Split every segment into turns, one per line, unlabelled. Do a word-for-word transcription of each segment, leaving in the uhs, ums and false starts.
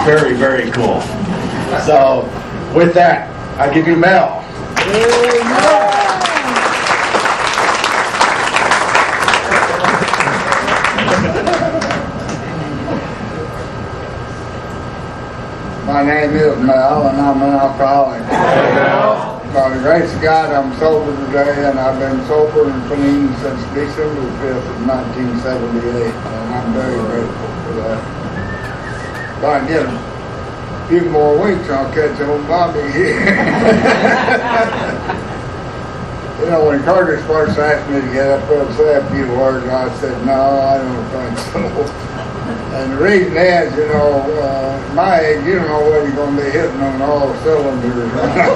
very, very cool. So, with that, I give you Mel.
My name is Mel, and I'm an alcoholic. By the grace of God, I'm sober today, and I've been sober and clean since December the fifth of nineteen seventy-eight, and I'm very grateful for that. If I can get a few more weeks, I'll catch old Bobby here. You know, when Curtis first asked me to get up there and say a few words, I said, no, I don't think so. And the reason is, you know, uh, my age, you don't know whether you're going to be hitting on all the cylinders.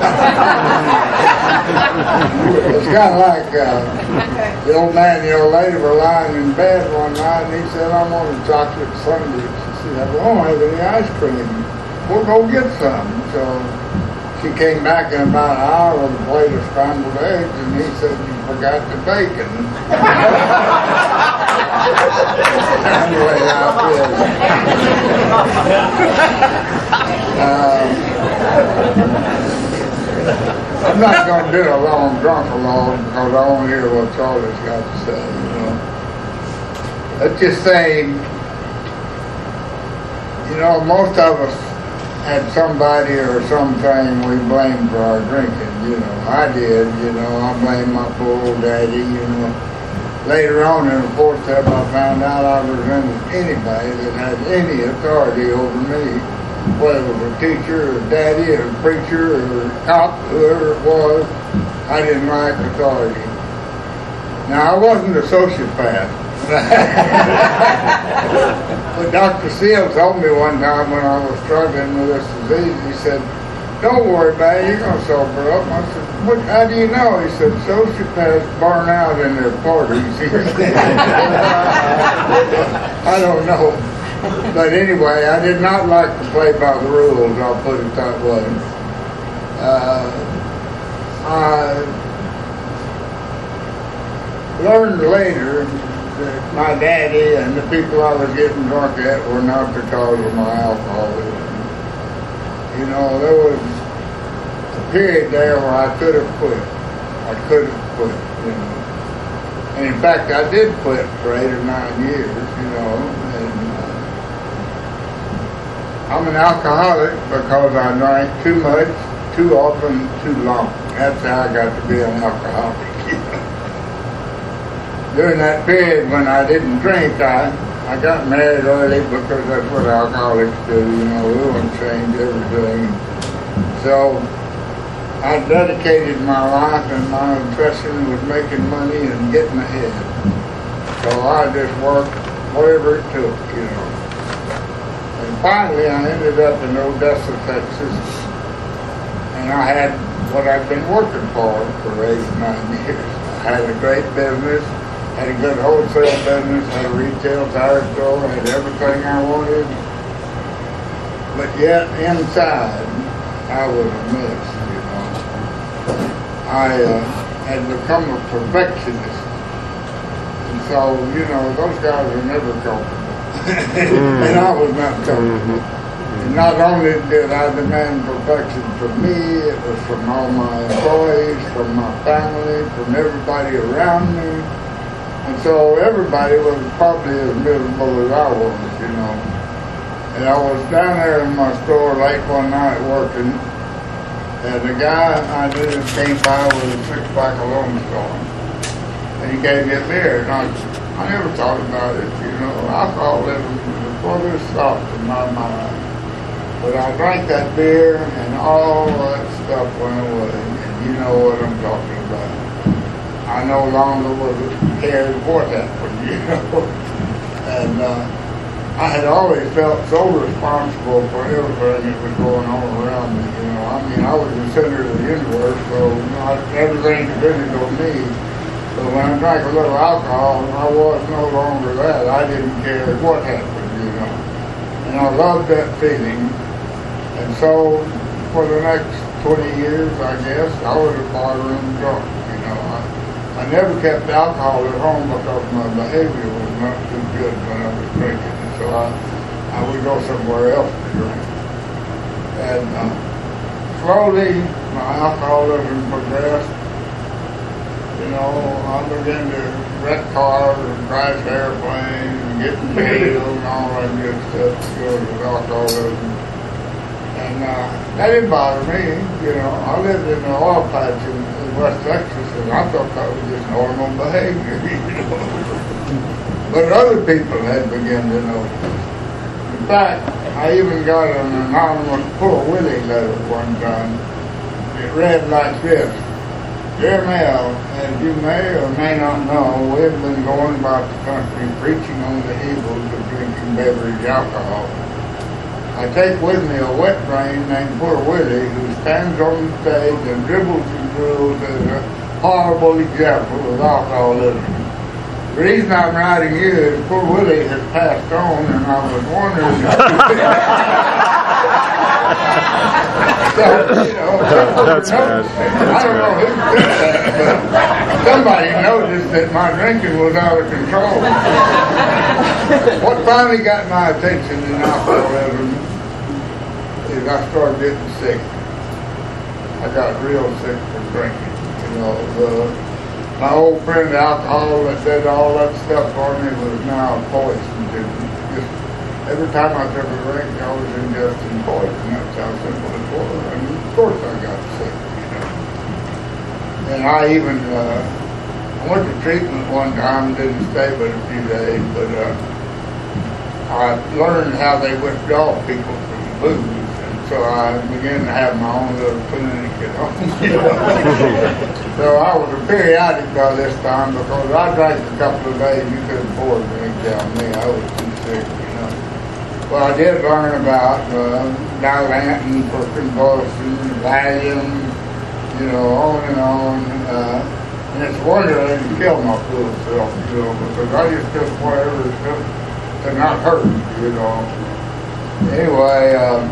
It's kind of like uh, the old man and the old lady were lying in bed one night, and he said, I want a chocolate sundae. She said, I don't have any ice cream. We'll go get some. So she came back in about an hour with a plate of scrambled eggs, and he said, you forgot the bacon. Anyway, I feel. Um, I'm not going to do a long drunk along because I want to hear what Charlie's got to say. You know, let's just say, you know, most of us had somebody or something we blamed for our drinking. You know, I did. You know, I blamed my poor old daddy. You know. Later on in the fourth step, I found out I resented anybody that had any authority over me, whether it was a teacher, or a daddy, or a preacher, or a cop, whoever it was. I didn't like authority. Now, I wasn't a sociopath. But Doctor Seals told me one time when I was struggling with this disease, he said, don't worry about it, you're going to sober up. I said, what, how do you know? He said, sociopaths burn out in their parties. I don't know. But anyway, I did not like to play by the rules, I'll put it that way. Uh, I learned later that my daddy and the people I was getting drunk at were not the cause of my alcoholism. You know, there was a period there where I could have quit. I could have quit, you know. And in fact, I did quit for eight or nine years, you know. And uh, I'm an alcoholic because I drank too much, too often, too long. That's how I got to be an alcoholic, you know. During that period when I didn't drink, I I got married early because that's what alcoholics do, you know, we want to change everything. So I dedicated my life, and my obsession was making money and getting ahead. So I just worked whatever it took, you know. And finally I ended up in Odessa, Texas, and I had what I'd been working for for eight, nine years. I had a great business. Had a good wholesale business, had a retail tire store, had everything I wanted. But yet, inside, I was a mess, you know. I uh, had become a perfectionist. And so, you know, those guys are never comfortable. Mm-hmm. And I was not comfortable. Mm-hmm. And not only did I demand perfection from me, it was from all my employees, from my family, from everybody around me. And so everybody was probably as miserable as I was, you know. And I was down there in my store late one night working, and the guy I knew came by with a six-pack of Lone Star. And he gave me a beer, and I, I never thought about it, you know. Alcoholism was the furthest thought in my mind. But I drank that beer, and all that stuff went away, and you know what I'm talking about. I no longer was cared what happened, you know. And uh, I had always felt so responsible for everything that was going on around me, you know. I mean, I was the center of the universe, so you know, everything depended on me. So when I drank a little alcohol, I was no longer that. I didn't care what happened, you know. And I loved that feeling. And so for the next twenty years, I guess, I was a barroom drunk, you know. I, I never kept alcohol at home because my behavior was not too good when I was drinking. So I, I would go somewhere else to drink. And uh, slowly, my alcoholism progressed. You know, I began to wreck cars and crash airplanes and get killed and all that good stuff because of alcoholism. And uh, that didn't bother me, you know. I lived in an oil patch in, in West Texas, and I thought that was just normal behavior, you know. But other people had begun to notice. In fact, I even got an anonymous Poor Willie letter one time. It read like this. Dear Mel, as you may or may not know, we've been going about the country preaching on the evils of drinking beverage alcohol. I take with me a wet brain named Poor Willie who stands on the stage and dribbles and drools as a horrible example of alcoholism. The reason I'm writing you is Poor Willie has passed on, and I was wondering. So, you know,
That's bad.
I don't know who did that, but somebody noticed that my drinking was out of control. What finally got my attention in alcoholism is I started getting sick. I got real sick from drinking. You know, the, my old friend, the alcohol that did all that stuff for me was now poison to me. Just every time I took a drink, I was ingesting poison. That's how simple it was. And of course I got sick, you know. And I even, uh, I went to treatment one time, didn't stay but a few days, but uh, I learned how they withdraw people from booze. And so I began to have my own little clinic at home, you know. So I was a periodic by this time because I drank a couple of days. You couldn't afford to drink down me. I was too sick, you know. Well, I did learn about uh, Dilantin for convulsion, Valium, you know, on and on. Uh, and it's a wonder they didn't kill my fool self, you know, because I just took whatever to not hurt, you know. Anyway, um,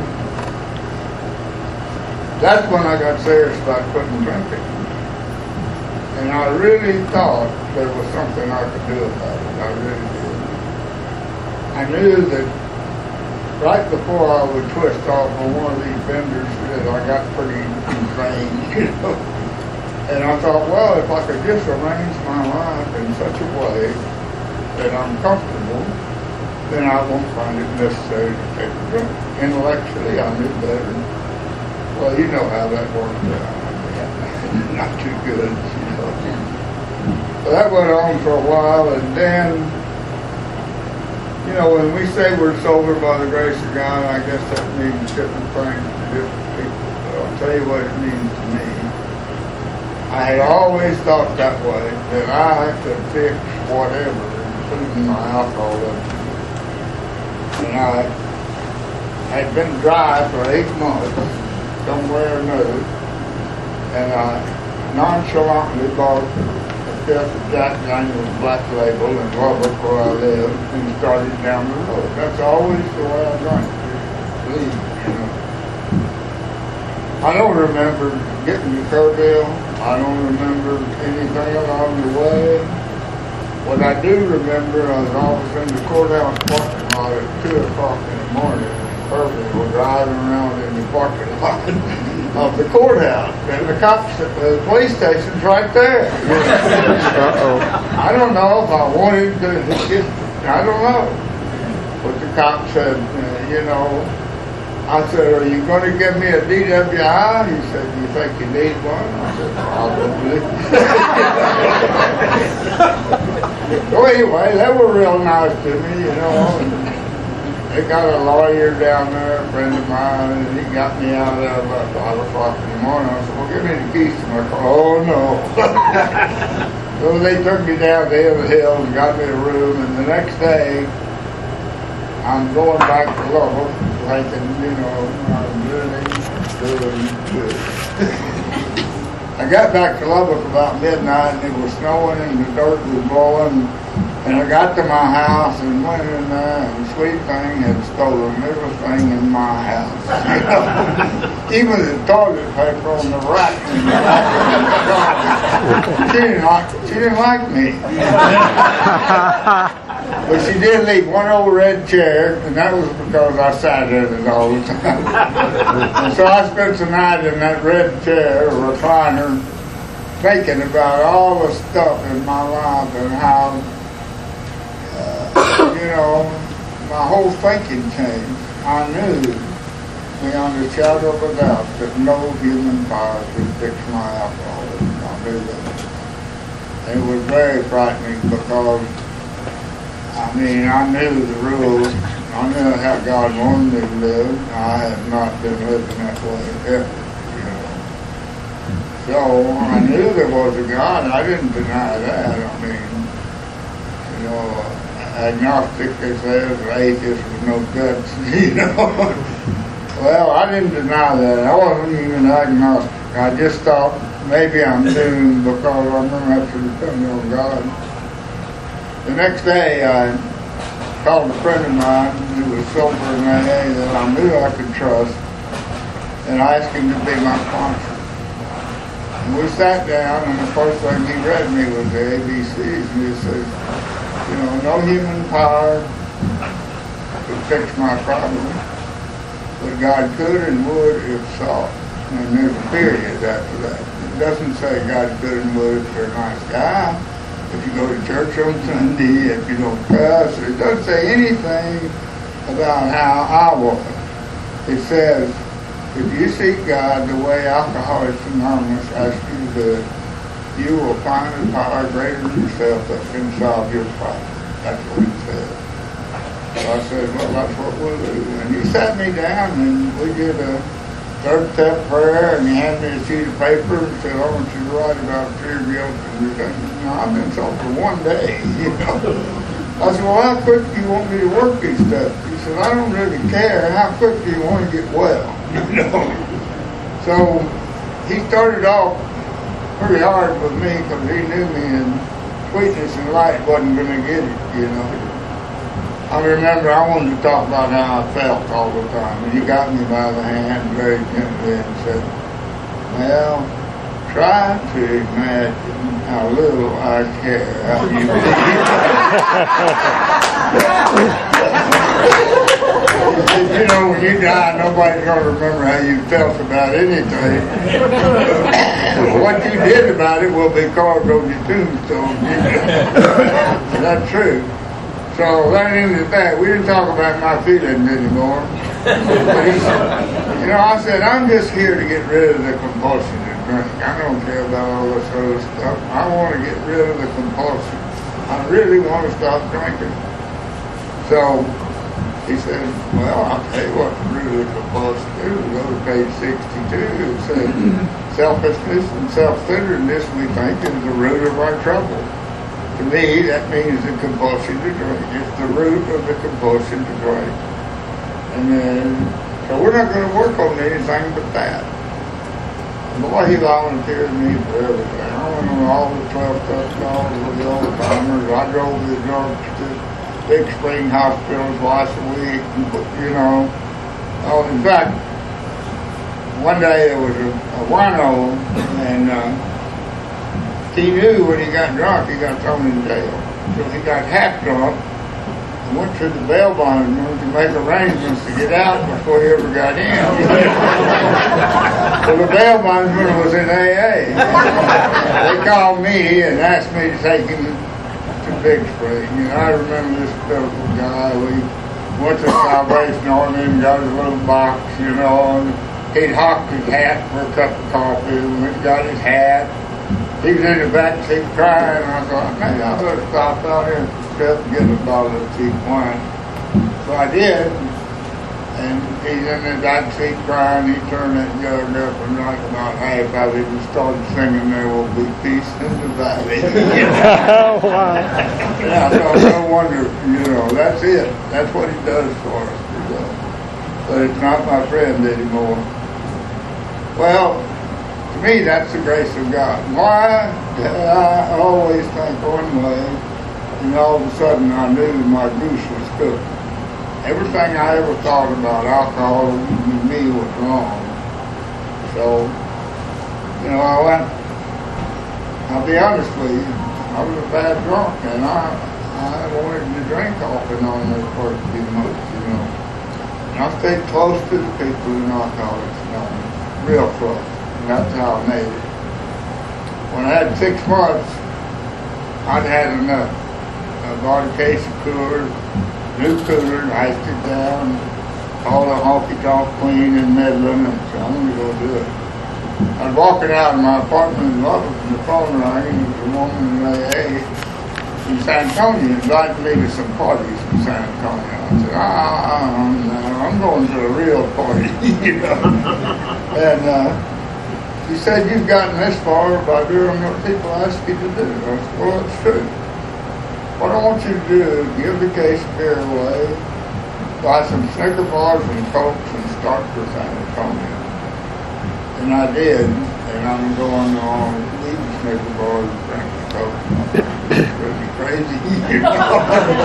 that's when I got serious about quitting drinking. And I really thought there was something I could do about it. I really did. I knew that right before I would twist off on one of these benders that I got pretty insane, you know. And I thought, well, if I could just arrange my life in such a way that I'm comfortable, then I won't find it necessary to take a drink. Intellectually, I knew better. Well, you know how that worked out. Not too good, you know. So that went on for a while, and then, you know, when we say we're sober by the grace of God, I guess that means different things to different people. But I'll tell you what it means to me. I had always thought that way, that I could fix whatever, including my alcoholism. And I had been dry for eight months, somewhere or another, and I nonchalantly bought a fifth of Jack Daniel's Black Label in Lubbock where I live and started down the road. That's always the way I drank, please, you know. I don't remember getting to Kerrville. I don't remember anything along the way. What I do remember, I was always in the courthouse parking lot at two o'clock in the morning in Kerrville. We're driving around in the parking lot of the courthouse, and the cops at the police station's right there.
Uh-oh.
I don't know if I wanted to, just, I don't know. But the cop said, uh, you know, I said, are you going to give me a D W I? He said, do you think you need one? I said, probably. So anyway, they were real nice to me, you know. And they got a lawyer down there, a friend of mine, and he got me out of there about five o'clock in the morning. I said, well, give me the keys to my car. Oh, no. So they took me down the hill and got me a room, and the next day, I'm going back to Lubbock, thinking, you know, I'm really doing good. I got back to Lubbock about midnight, and it was snowing, and the dirt was blowing, and I got to my house and went in there, and the sweet thing had stolen everything in my house. You know? Even the toilet paper on the rack. She didn't like, she didn't like me. But she did leave one old red chair, and that was because I sat in it all the time. And so I spent the night in that red chair, recliner, thinking about all the stuff in my life and how, uh, you know, my whole thinking changed. I knew beyond a shadow of a doubt that no human power could fix my alcoholism. I knew that. It was very frightening because, I mean, I knew the rules. I knew how God wanted me to live. I had not been living that way ever, you know. So I knew there was a God. I didn't deny that. I mean, you know, agnostic, they say, or atheist with no guts, you know. Well, I didn't deny that. I wasn't even agnostic. I just thought maybe I'm doomed because I'm going to have to depend on God. The next day, I called a friend of mine who was sober in A A that I knew I could trust, and I asked him to be my sponsor. And we sat down, and the first thing he read me was the A B Cs, and he says, you know, no human power could fix my problem, but God could and would if sought. And there's a period after that. It doesn't say God could and would if you're a nice guy, if you go to church on Sunday, if you don't cuss. It doesn't say anything about how I was. It says, if you seek God the way Alcoholics Anonymous asks you to do it, you will find a power greater than yourself that can solve your problem. That's what it says. So I said, well, that's what we'll do. And he sat me down and we did a third step prayer, and he handed me a sheet of paper and said, I want you to write about fear, guilt, and resentment. You know, I've been sober for one day, you know. I said, well, how quick do you want me to work these steps? He said, I don't really care. How quick do you want to get well? You know. So he started off pretty hard with me because he knew me, and sweetness and light wasn't going to get it, you know. I remember I wanted to talk about how I felt all the time, and he got me by the hand very gently and said, well, try to imagine how little I care how you feel. You know, when you die, nobody's going to remember how you felt about anything. What you did about it will be carved on your tombstone. That's true. So that ended that. We didn't talk about my feelings anymore. But he said, you know, I said, I'm just here to get rid of the compulsion to drink. I don't care about all this other stuff. I want to get rid of the compulsion. I really want to stop drinking. So he said, well, I'll tell you what the root of the compulsion is. Go to page sixty-two. It says, selfishness and self-centeredness we think is the root of our trouble. To me, that means the compulsion to drink. It's the root of the compulsion to drink. And then, so we're not going to work on anything but that. Boy, he volunteered me for everything. I went on all the twelve-step calls with the old timers. I drove the drugs to Big Spring hospitals twice a week, you know. Oh, in fact, one day there was a, a wino, and uh, he knew when he got drunk, he got thrown in jail. So he got half drunk and went to the bail bondsman to make arrangements to get out before he ever got in. So the bail bondsman was in A A. They called me and asked me to take him to Big Spring. And I remember this beautiful guy. We went to Salvation Army and got his little box, you know, and he'd hocked his hat for a cup of coffee. We went and got his hat. He was in the back seat crying, and I thought, maybe I better stop out here and get a bottle of cheap wine. So I did, and he's in the back seat crying. He turned that jug up, and like about half of it, and started singing, "There will be peace in the valley."
Oh, wow.
And I thought, no wonder, you know, that's it. That's what he does for us. You know. But it's not my friend anymore. Well, to me, that's the grace of God. Why? I always think one way, and all of a sudden I knew my goose was cooked. Everything I ever thought about alcohol with me was wrong. So, you know, I went, I'll be honest with you, I was a bad drunk, and I, I wanted to drink off and on those first few months, you know. And I stayed close to the people in Alcoholics Anonymous, real close. And that's how I made it. When I had six months, I'd had enough. I bought a case of coolers, new coolers, iced it down, called a honky-tonk queen in Midland, and said, I'm going to go do it. I was walking out of my apartment in Lubbock, and the phone rang, and it was a woman in A A in San Antonio invited me to some parties in San Antonio. I said, ah, I'm, I'm going to a real party, you know. And uh, she said, you've gotten this far by doing what people ask you to do. I said, well, it's true. What I want you to do is give the case of beer away, buy some Snicker bars and Cokes, and start for San Antonio. And I did, and I'm going on eating Snicker bars and drinking Coke. It's really crazy, you know.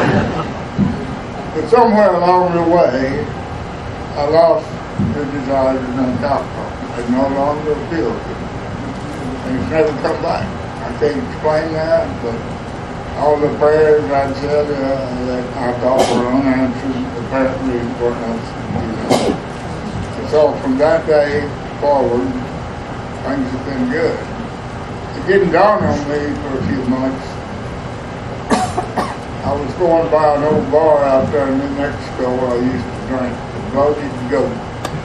But somewhere along the way, I lost the desire to drink alcohol. I no longer appeal to it. And it's never come back. I can't explain that, but all the prayers I'd said uh, that I thought were unanswered apparently were answered, you know. And so from that day forward, things have been good. It didn't dawn on me for a few months. I was going by an old bar out there in New Mexico where I used to drink, the Loaded Goat.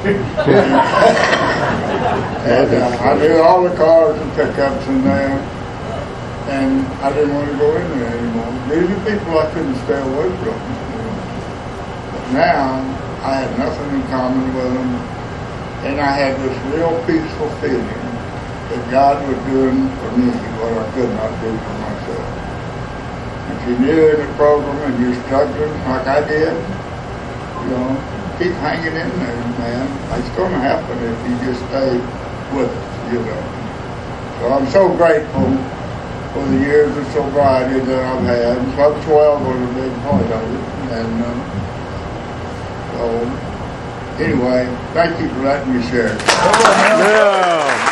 And uh, I knew all the cars and pickups in there, and I didn't want to go in there anymore. These are people I couldn't stay away from. You know. But now, I had nothing in common with them, and I had this real peaceful feeling that God was doing for me what I could not do for myself. If you're new in the program and you're struggling like I did, you know, keep hanging in there, man. It's going to happen if you just stay with it, you know. So I'm so grateful for the years of sobriety that I've had. Club twelve was a big part of it. And uh, so, anyway, thank you for letting me share.
Yeah.